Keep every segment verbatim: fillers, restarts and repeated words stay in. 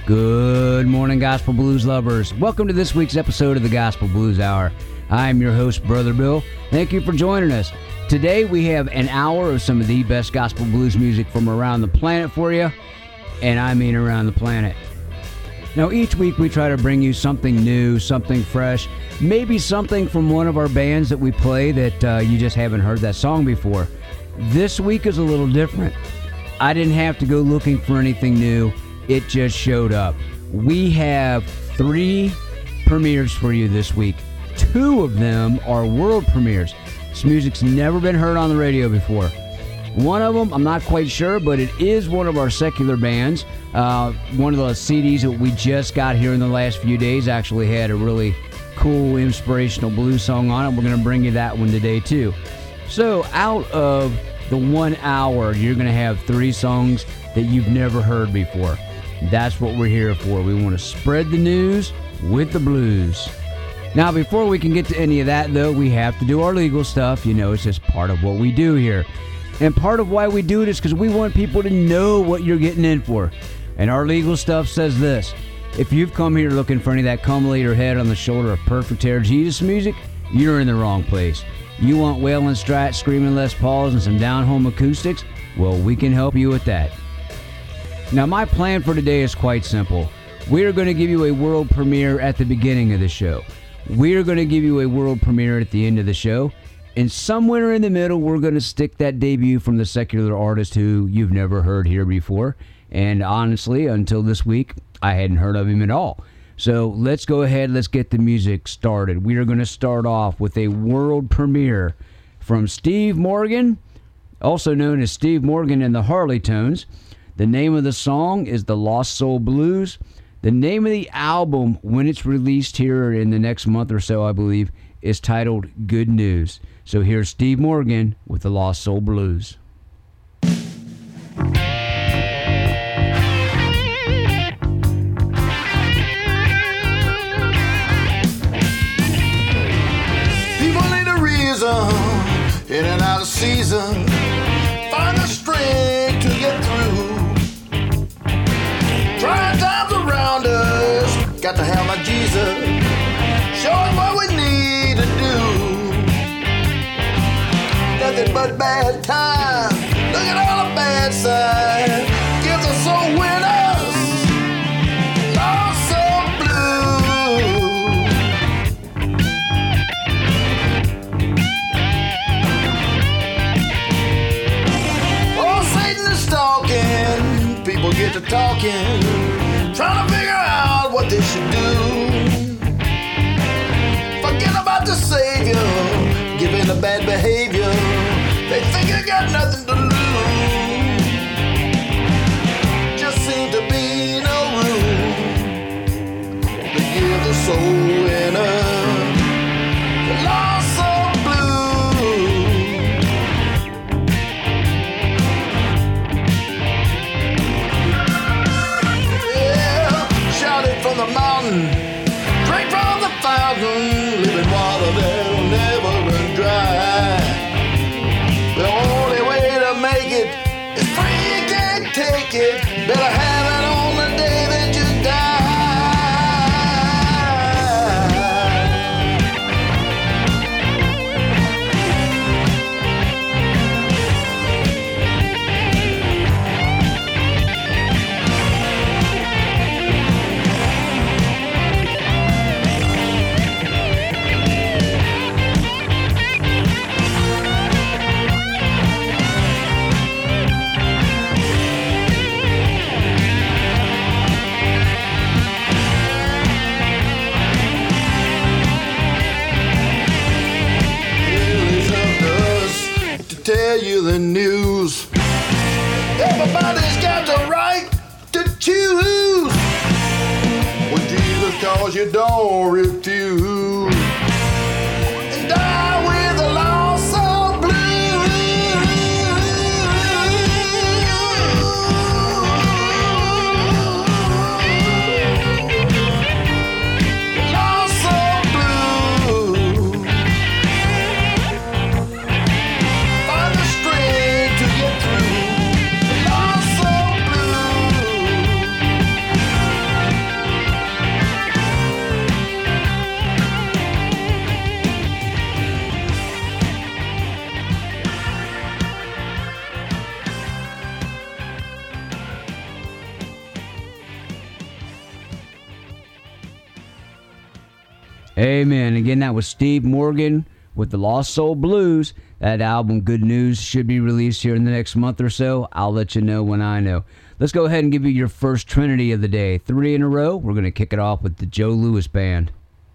Good morning, Gospel Blues lovers. Welcome to this week's episode of the Gospel Blues Hour. I'm your host, Brother Bill. Thank you for joining us. Today we have an hour of some of the best gospel blues music from around the planet for you, and I mean around the planet. Now, each week we try to bring you something new, something fresh, maybe something from one of our bands that we play that uh, you just haven't heard that song before. This week is a little different. I didn't have to go looking for anything new. It just showed up. We have three premieres for you this week. Two of them are world premieres. This music's never been heard on the radio before. One of them, I'm not quite sure, but it is one of our secular bands. Uh, one of the C Ds that we just got here in the last few days actually had a really cool, inspirational blues song on it. We're going to bring you that one today, too. So, out of the one hour, you're going to have three songs that you've never heard before. That's what we're here for. We want to spread the news with the blues. Now, before we can get to any of that, though, we have to do our legal stuff. You know, it's just part of what we do here. And part of why we do it is because we want people to know what you're getting in for. And our legal stuff says this. If you've come here looking for any of that come lay your head on the shoulder of perfect hair Jesus music, you're in the wrong place. You want wailing Strat, screaming Les Pauls, and some down-home acoustics? Well, we can help you with that. Now, my plan for today is quite simple. We are going to give you a world premiere at the beginning of the show. We are going to give you a world premiere at the end of the show. And somewhere in the middle, we're going to stick that debut from the secular artist who you've never heard here before. And honestly, until this week, I hadn't heard of him at all. So let's go ahead, let's get the music started. We are going to start off with a world premiere from Steve Morgan, also known as Steve Morgan and the Harleytones. The name of the song is The Lost Soul Blues. The name of the album, when it's released here in the next month or so, I believe, is titled Good News. So here's Steve Morgan with The Lost Soul Blues. People need a reason, in and out of season, find the strength to get through. Trying times around us, got to have my Jesus, show us what we need to do. Nothing but bad time, look at all the bad sides, gives us so winners, lost soul blue. Oh, Satan is stalking, people get to talking, trying to figure out what they should do. Forget about the Savior, give in to bad behavior. They think you got nothing to lose. Just seem to be no room to give the soul winner the lost soul blue. Yeah, shout it from the mountain, drink from the fountain, living water that'll never run dry. The only way to make it is free, you can't take it. Better have it on the day that you die. Tell you the news. Everybody's got the right to choose. When Jesus calls, you don't refuse. And die with a lost soul blue. Lost soul blue. Find the strength to get through. Lost soul blue. Amen. Again, that was Steve Morgan with the Lost Soul Blues. That album, Good News, should be released here in the next month or so. I'll let you know when I know. Let's go ahead and give you your first Trinity of the day. Three in a row. We're going to kick it off with the Joe Louis Band.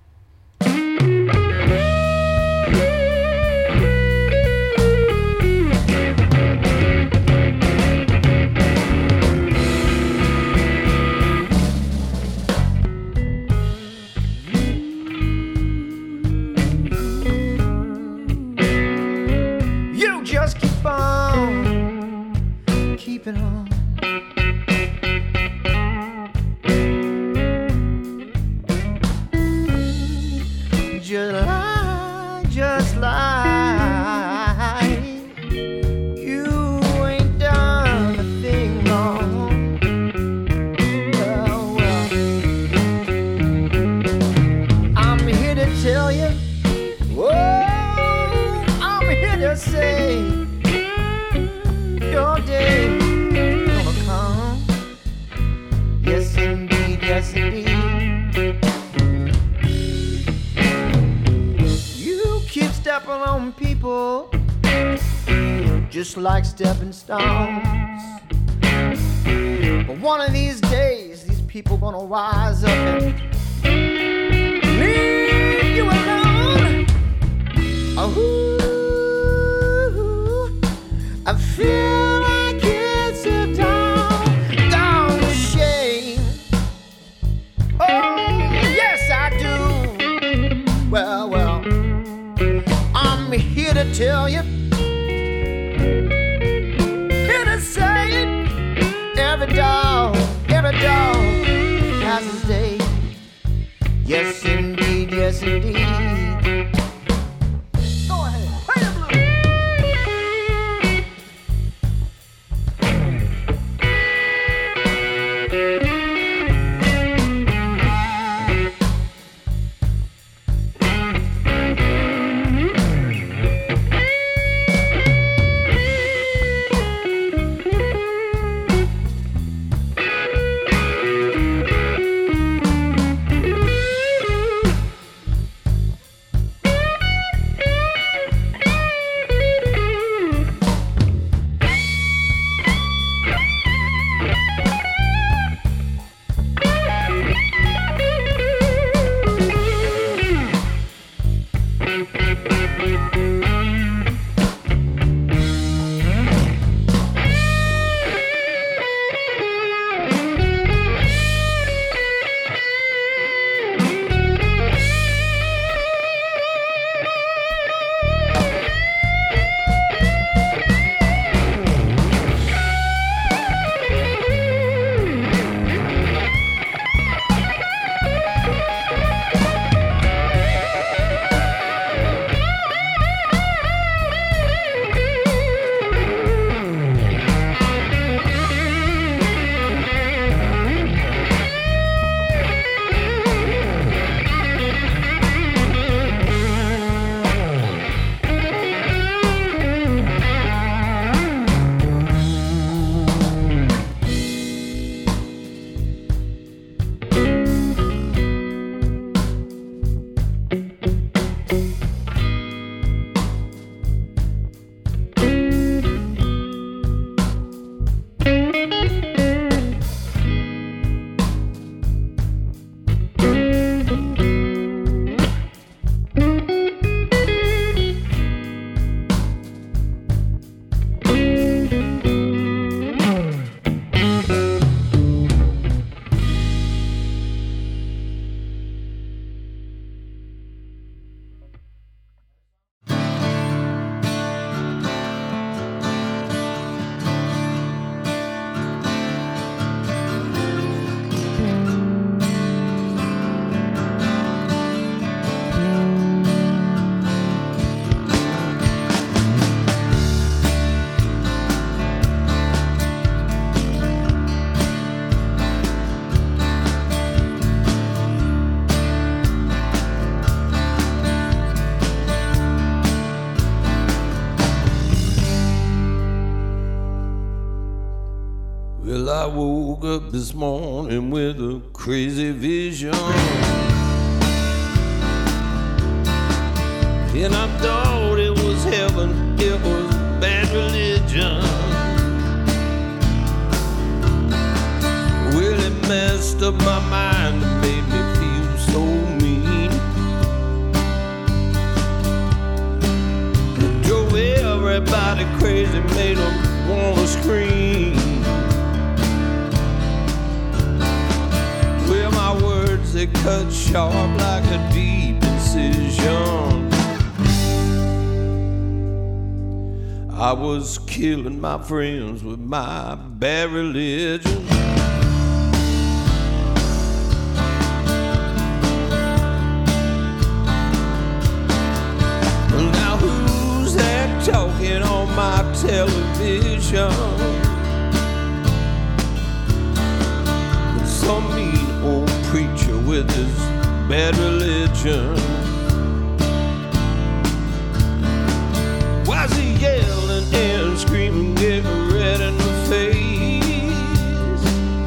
On. Just like, just like you ain't done a thing wrong. Well, well, I'm here to tell you, oh, I'm here to say your day. Yes, indeed. You keep stepping on people just like stepping stones. But one of these days, these people gonna rise up and leave you alone. Oh, I feel like it's a down, down the shame. Oh, yes, I do. Well, well, I'm here to tell you, here to say it. Every dog, every dog has his day. Yes, indeed, yes, indeed. Go ahead, play the blues. Well, I woke up this morning with a crazy vision. And I thought it was heaven, it was bad religion. Well, it messed up my mind and made me feel so mean. It drove everybody crazy, made them wanna scream. Well, my words, they cut sharp like a deep incision. I was killing my friends with my bad religion. Now who's that talking on my television? Some mean old preacher with his bad religion. Why's he yelling and screaming, getting red in the face?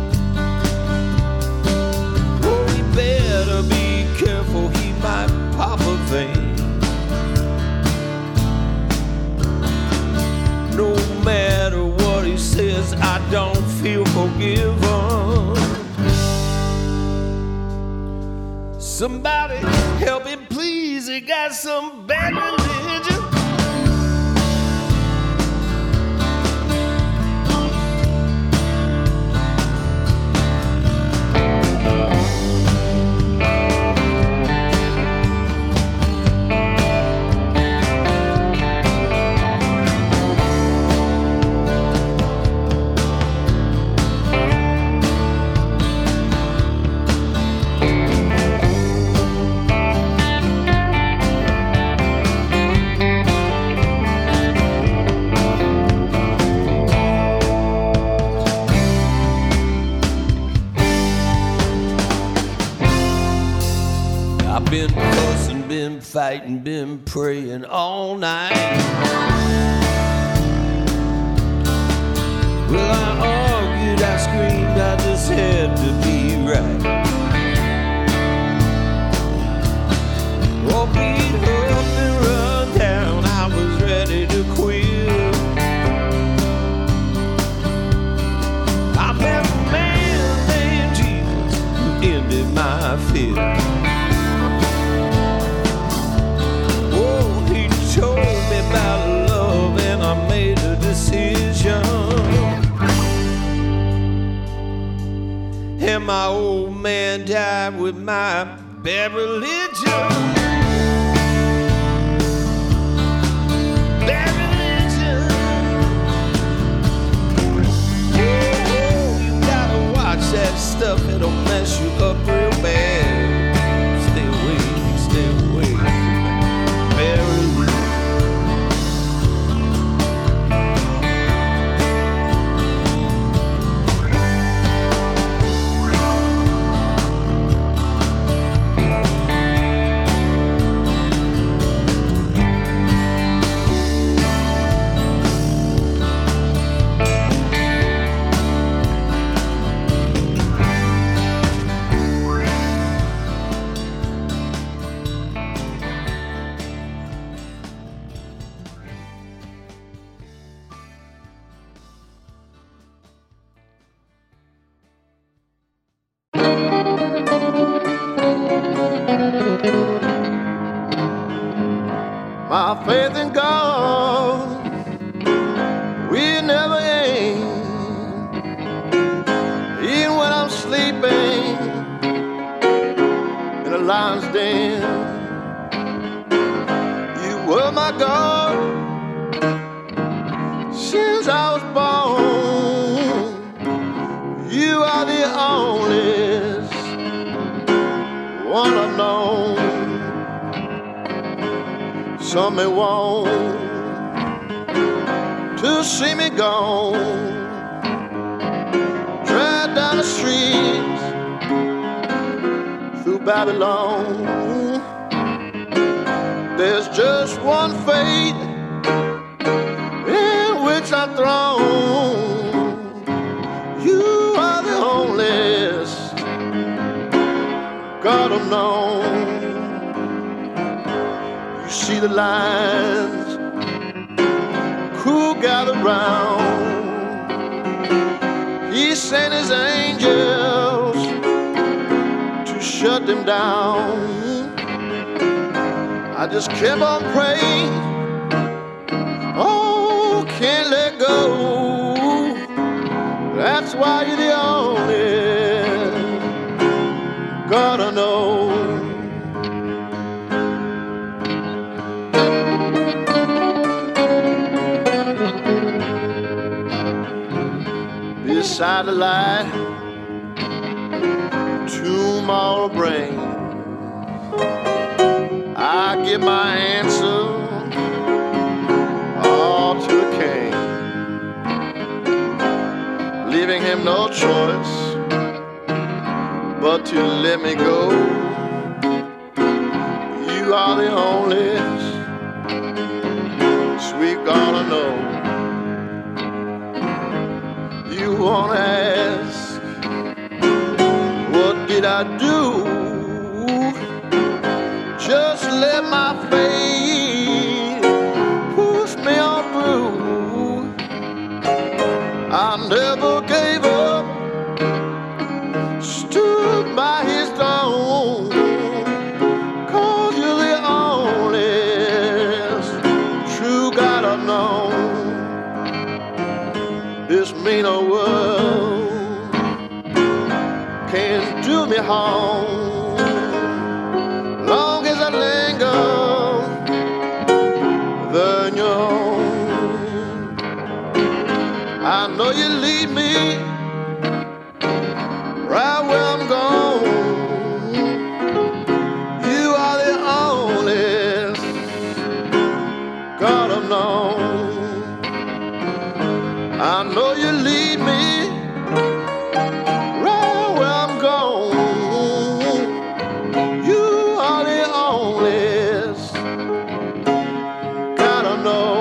Oh, he better be careful, he might pop a vein. No matter what he says, I don't feel forgiven. Somebody help him please, he got some bad religion. Been fussing, been fighting, been praying all night. Well, I argued, I screamed, I just had to be right. Oh, beat up and run down, I was ready to quit. I met a man named Jesus who ended my fear. Told me about love and I made a decision. And my old man died with my bad religion. Bad religion. Oh, you gotta watch that stuff, it'll mess you up real bad. Stay away, stay away. Bad religion. My faith in God will never end. Even when I'm sleeping in a lion's den, you were my God since I was born. You are the only one I know. Some may want to see me gone, drive down the streets through Babylon. There's just one fate in which I'm thrown. You are the onlyest God I've known. You see the lines. Crew gathered round. He sent his angels to shut them down. I just kept on praying. Oh, can't let go. That's why you're the only God I know. Beside the light, tomorrow bring. I give my answer all to a king, leaving him no choice but to let me go. You are the only sweet God I know. You wanna ask, what did I do? Just let my faith push me on through. I never gave up, stood by his throne, 'cause you're the only true God I've known. This mean old world can't do me harm. Long as I linger, then you're home. I know you lead me right where I'm going. You are the only God I've known. I know you lead me right where I'm going. You are the only God I know.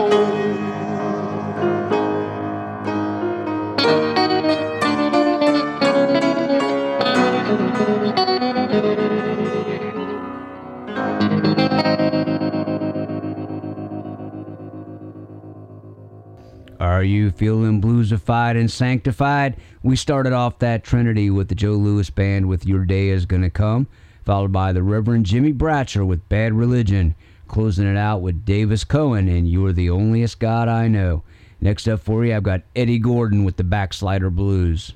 Are you feeling bluesified and sanctified? We started off that trinity with the Joe Louis Band with Your Day Is Gonna Come, followed by the Reverend Jimmy Bratcher with Bad Religion, closing it out with Davis Cohen and You're the Onlyest God I Know. Next up for you, I've got Eddie Gordon with the Backslider Blues.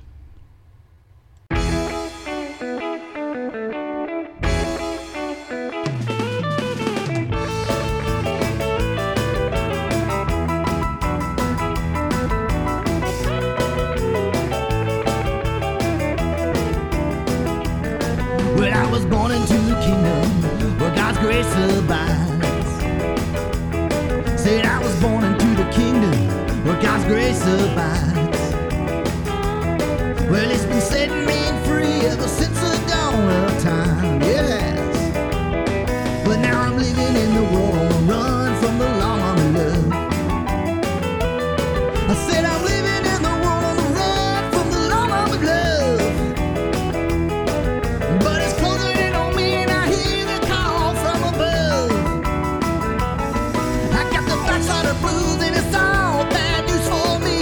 Well, I was born into the kingdom where God's grace abides. Said I was born into the kingdom where God's grace abides. Well, it's been setting me free ever since the dawn of time, yes. But now I'm living in the world on the run from the law of love. I said I'm living in the world on the run from the law of love. But it's closing in on me and I hear the call from above. I got the backside of blues and it's all bad news for me.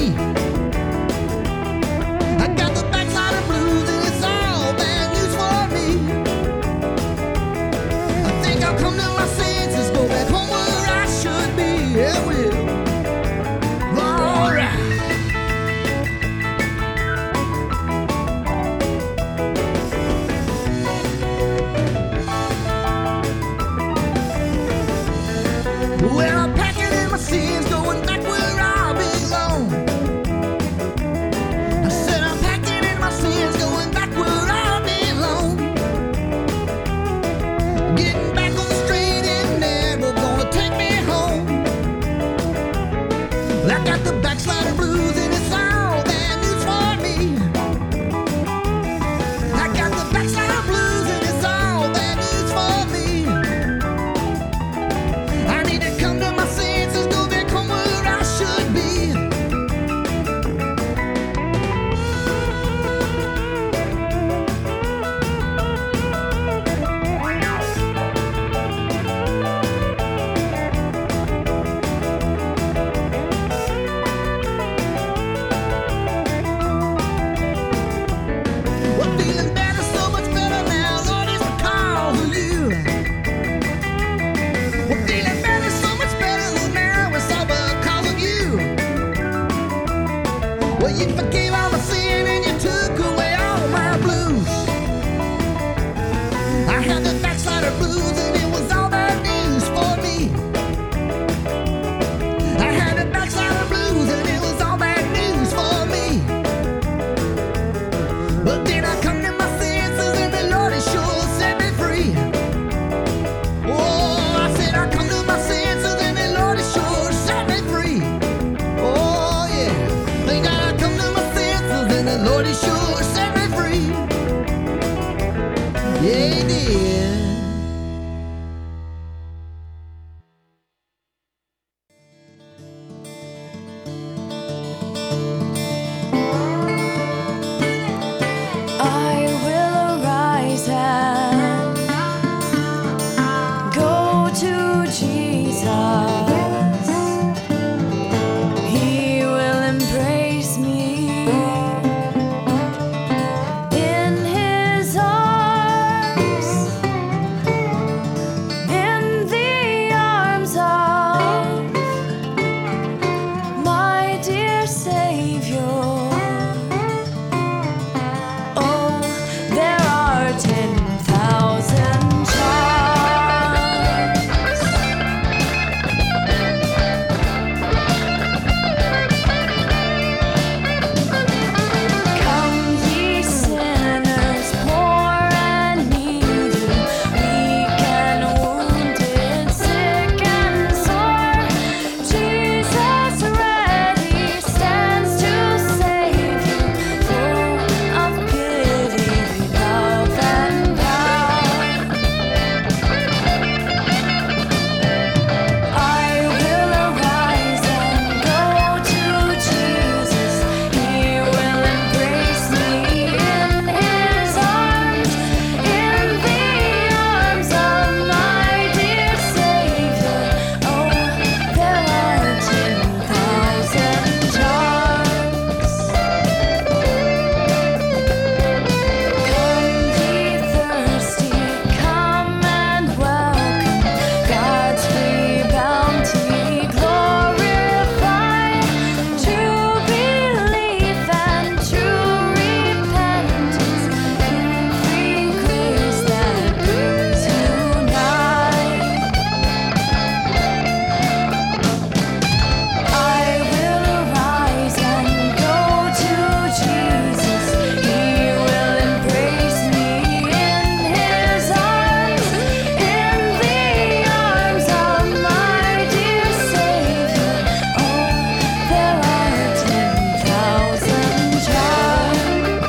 I got the backside of blues and it's all bad news for me. I think I'll come to my senses, go back home where I should be. Yeah, I will. Alright. You forgave all my sin and you took away all my blues. I had the backslider blues and it was all bad news for me. I had the backslider blues and it was all bad news for me. But then I come to my senses and the Lord has sure set me free. Oh, I said I come to my senses and the Lord has sure set me free. Oh yeah, think I come to my senses and the Lord has sure set me free. Yeah, he did. I will arise and go to Jesus. He will embrace me in his arms, in the arms of my dear Savior. Oh, there are ten thousand charms. Come, ye sinners, poor and needy, weak and wounded, sick and sore. Jesus ready stands to save you, full of pity, love and power. I will arise and go to Jesus. He will embrace me in his arms, in the arms of my dear Savior. Oh, there are ten thousand charms. Come, ye thirsty, come and welcome God's free bounty, glorify true belief and true repentance in free grace that brings you nigh. I will arise and go to Jesus. He will embrace me in his arms, in the arms of my dear Savior. Oh, there are ten thousand charms.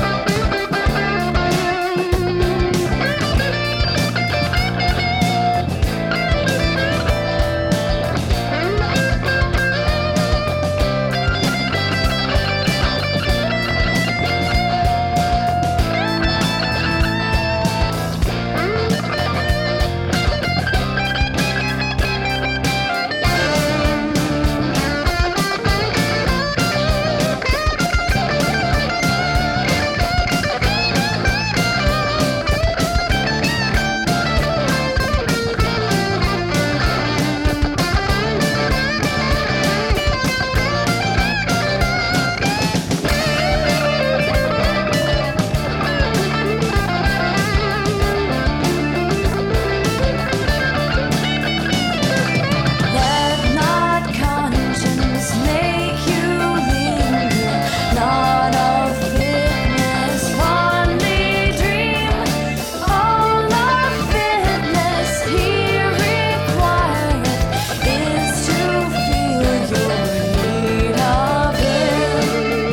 Let not conscience make you linger, not of fitness fondly dream. All of fitness he requireth is to feel your need of him.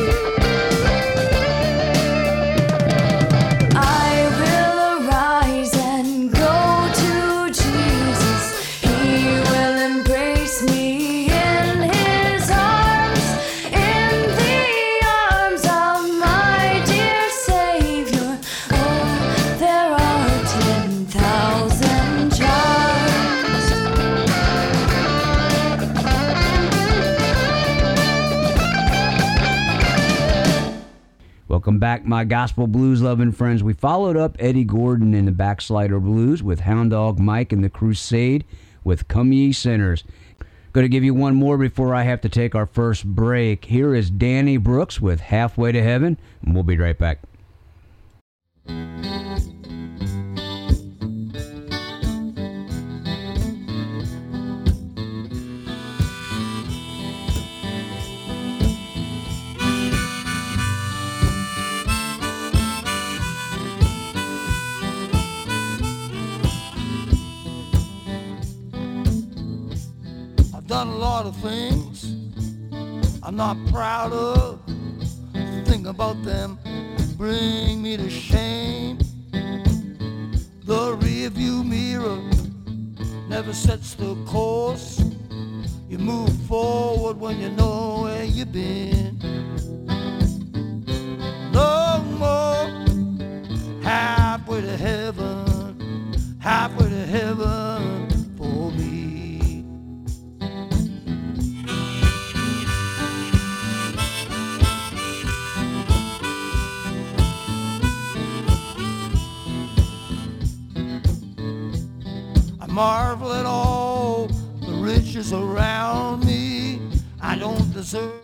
I will arise and go to Jesus. He will embrace me in his arms, in the arms of my dear Savior. Oh, there are ten thousand charms. Welcome back, my gospel blues loving friends. We followed up Eddie Gordon in the Backslider Blues with Hound Dog Mike and the Crusade with Come Ye Sinners. Going to give you one more before I have to take our first break. Here is Danny Brooks with Halfway to Heaven, and we'll be right back. Done a lot of things I'm not proud of. Think about them bring me to shame. The rearview mirror never sets the course. You move forward when you know where you've been. No more halfway to heaven, halfway to heaven for me. Marvel at all the riches around me. I don't deserve